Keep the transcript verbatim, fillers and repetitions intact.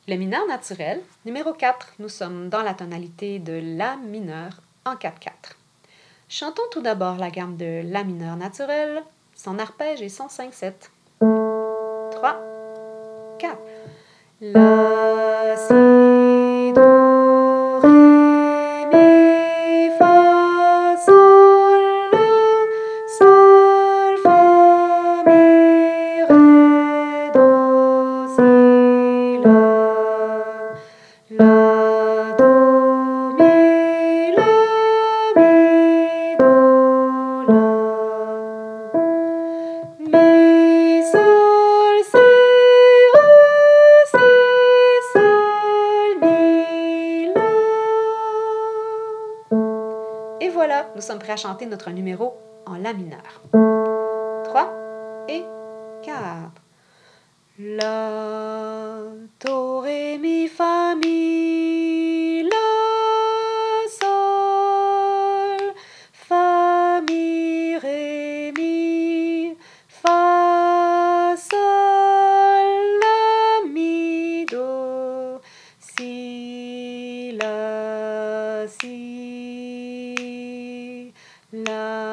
Le mineur naturel, numéro quatre. Nous sommes dans la tonalité de La mineur en quatre quatre. Chantons tout d'abord la gamme de La mineur naturel, son arpège et son cinq sept. trois, quatre. La, si, do, ré, mi, fa, sol, la, sol, fa, mi, ré, do, si, la, la, do, mi, la, mi, do, la, mi, sol, si, ré, si, sol, mi, la. Et voilà, nous sommes prêts à chanter notre numéro en La mineur. trois et quatre. La, do, ré, mi, fa, mi, la, sol, fa, mi, ré, mi, fa, sol, la, mi, do, si, la, si, la.